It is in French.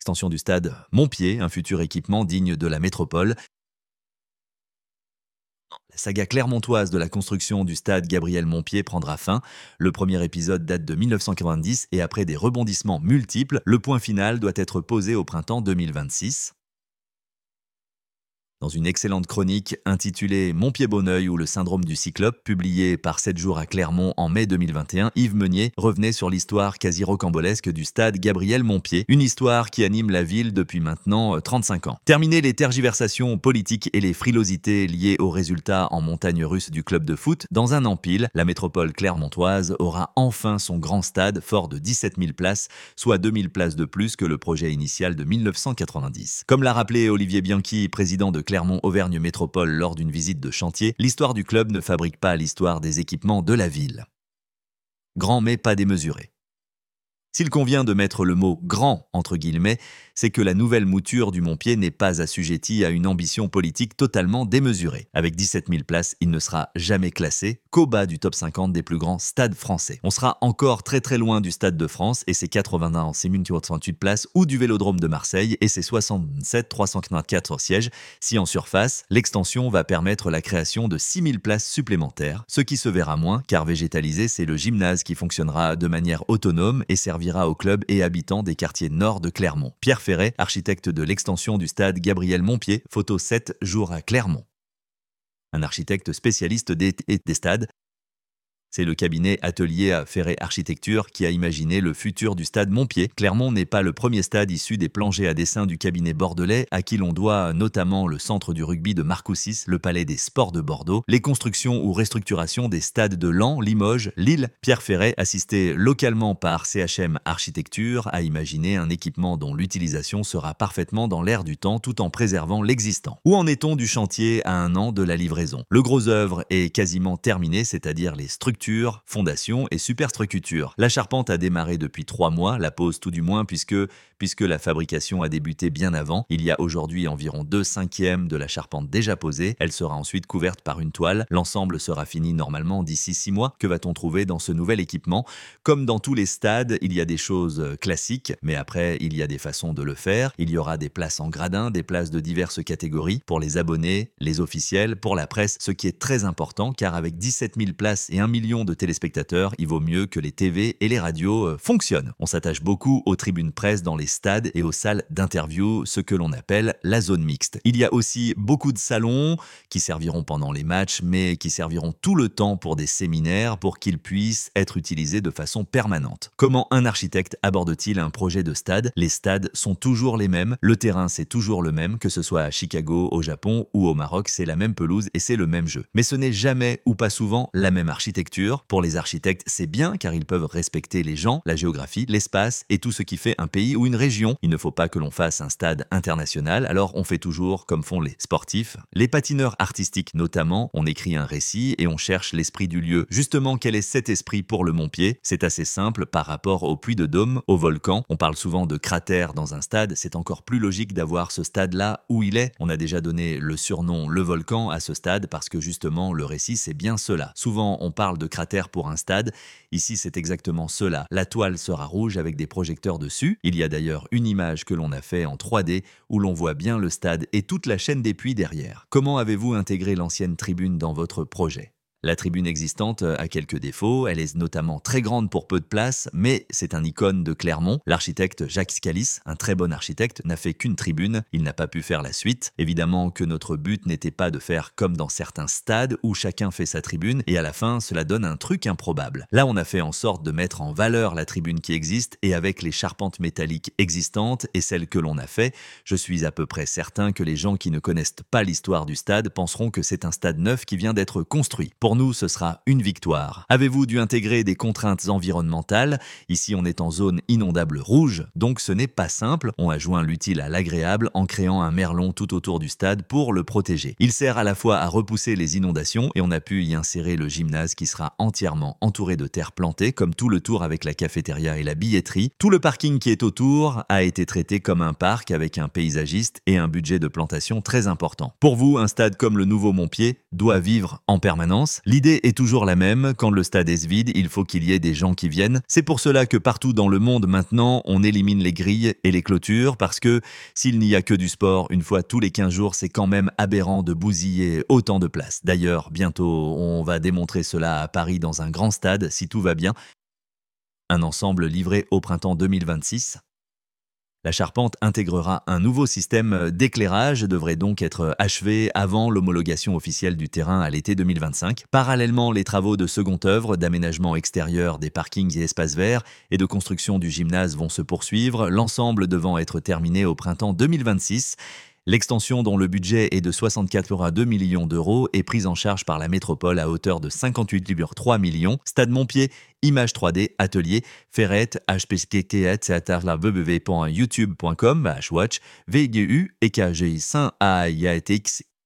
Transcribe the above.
l'extension du stade Montpied, un futur équipement digne de la métropole. La saga clermontoise de la construction du stade Gabriel Montpied prendra fin. Le premier épisode date de 1990 et après des rebondissements multiples, le point final doit être posé au printemps 2026. Dans une excellente chronique intitulée Montpied-Bonneuil ou le syndrome du cyclope, publiée par 7 jours à Clermont en mai 2021, Yves Meunier revenait sur l'histoire quasi rocambolesque du stade Gabriel Montpied, une histoire qui anime la ville depuis maintenant 35 ans. Terminées les tergiversations politiques et les frilosités liées aux résultats en montagne russe du club de foot, dans un an pile, la métropole clermontoise aura enfin son grand stade fort de 17 000 places, soit 2 000 places de plus que le projet initial de 1990. Comme l'a rappelé Olivier Bianchi, président de Clermont-Auvergne Métropole lors d'une visite de chantier, l'histoire du club ne fabrique pas l'histoire des équipements de la ville. Grand mais pas démesuré. S'il convient de mettre le mot « grand » entre guillemets, c'est que la nouvelle mouture du Montpied n'est pas assujettie à une ambition politique totalement démesurée. Avec 17 000 places, il ne sera jamais classé qu'au bas du top 50 des plus grands stades français. On sera encore très très loin du Stade de France et ses 81 68 places ou du Vélodrome de Marseille et ses 67 394 sièges si en surface, l'extension va permettre la création de 6 000 places supplémentaires, ce qui se verra moins car végétalisé, c'est le gymnase qui fonctionnera de manière autonome et servira aux clubs et habitants des quartiers nord de Clermont. Pierre Ferret, architecte de l'extension du stade Gabriel Montpied, photo 7 jours à Clermont. Un architecte spécialiste des stades. C'est le cabinet Atelier à Ferret Architecture qui a imaginé le futur du stade Montpied. Clermont n'est pas le premier stade issu des plongées à dessin du cabinet bordelais, à qui l'on doit notamment le centre du rugby de Marcoussis, le palais des sports de Bordeaux, les constructions ou restructurations des stades de Laon, Limoges, Lille. Pierre Ferret, assisté localement par CHM Architecture, a imaginé un équipement dont l'utilisation sera parfaitement dans l'air du temps tout en préservant l'existant. Où en est-on du chantier à un an de la livraison? Le gros œuvre est quasiment terminé, c'est-à-dire les structures, fondation et superstructure. La charpente a démarré depuis 3 mois, la pose tout du moins puisque la fabrication a débuté bien avant. Il y a aujourd'hui environ 2/5 de la charpente déjà posée. Elle sera ensuite couverte par une toile. L'ensemble sera fini normalement d'ici 6 mois. Que va-t-on trouver dans ce nouvel équipement? Comme dans tous les stades, il y a des choses classiques, mais après, il y a des façons de le faire. Il y aura des places en gradin, des places de diverses catégories, pour les abonnés, les officiels, pour la presse, ce qui est très important car avec 17 000 places et 1 million de téléspectateurs, il vaut mieux que les TV et les radios fonctionnent. On s'attache beaucoup aux tribunes presse dans les stades et aux salles d'interview, ce que l'on appelle la zone mixte. Il y a aussi beaucoup de salons qui serviront pendant les matchs, mais qui serviront tout le temps pour des séminaires pour qu'ils puissent être utilisés de façon permanente. Comment un architecte aborde-t-il un projet de stade? Les stades sont toujours les mêmes, le terrain c'est toujours le même, que ce soit à Chicago, au Japon ou au Maroc, c'est la même pelouse et c'est le même jeu. Mais ce n'est jamais ou pas souvent la même architecture. Pour les architectes, c'est bien car ils peuvent respecter les gens, la géographie, l'espace et tout ce qui fait un pays ou une région. Il ne faut pas que l'on fasse un stade international, alors on fait toujours comme font les sportifs. Les patineurs artistiques notamment, on écrit un récit et on cherche l'esprit du lieu. Justement, quel est cet esprit pour le Montpied? C'est assez simple par rapport au Puy-de-Dôme, au volcan. On parle souvent de cratère dans un stade, c'est encore plus logique d'avoir ce stade-là où il est. On a déjà donné le surnom le volcan à ce stade parce que justement le récit c'est bien cela. Souvent on parle de cratère pour un stade, ici c'est exactement cela. La toile sera rouge avec des projecteurs dessus. Il y a d'ailleurs une image que l'on a fait en 3D où l'on voit bien le stade et toute la chaîne des puits derrière. Comment avez-vous intégré l'ancienne tribune dans votre projet? La tribune existante a quelques défauts, elle est notamment très grande pour peu de place, mais c'est un icône de Clermont. L'architecte Jacques Scalis, un très bon architecte, n'a fait qu'une tribune, il n'a pas pu faire la suite. Évidemment que notre but n'était pas de faire comme dans certains stades où chacun fait sa tribune et à la fin cela donne un truc improbable. Là on a fait en sorte de mettre en valeur la tribune qui existe et avec les charpentes métalliques existantes et celles que l'on a fait, je suis à peu près certain que les gens qui ne connaissent pas l'histoire du stade penseront que c'est un stade neuf qui vient d'être construit. Pour nous, ce sera une victoire. Avez-vous dû intégrer des contraintes environnementales? Ici, on est en zone inondable rouge, donc ce n'est pas simple. On a joint l'utile à l'agréable en créant un merlon tout autour du stade pour le protéger. Il sert à la fois à repousser les inondations et on a pu y insérer le gymnase qui sera entièrement entouré de terre plantée, comme tout le tour avec la cafétéria et la billetterie. Tout le parking qui est autour a été traité comme un parc avec un paysagiste et un budget de plantation très important. Pour vous, un stade comme le nouveau Montpied doit vivre en permanence. place. L'idée est toujours la même, quand le stade est vide, il faut qu'il y ait des gens qui viennent. C'est pour cela que partout dans le monde maintenant, on élimine les grilles et les clôtures, parce que s'il n'y a que du sport une fois tous les 15 jours, c'est quand même aberrant de bousiller autant de place. D'ailleurs, bientôt, on va démontrer cela à Paris dans un grand stade, si tout va bien. Un ensemble livré au printemps 2026. La charpente intégrera un nouveau système d'éclairage et devrait donc être achevé avant l'homologation officielle du terrain à l'été 2025. Parallèlement, les travaux de seconde œuvre, d'aménagement extérieur des parkings et espaces verts et de construction du gymnase vont se poursuivre, l'ensemble devant être terminé au printemps 2026. L'extension, dont le budget est de 64,2 millions d'euros, est prise en charge par la métropole à hauteur de 58,3 millions. Stade Montpied, Images 3D, Atelier, Ferret, hpskt@www.youtube.com, watch, VGU, EKGI 5 AIATX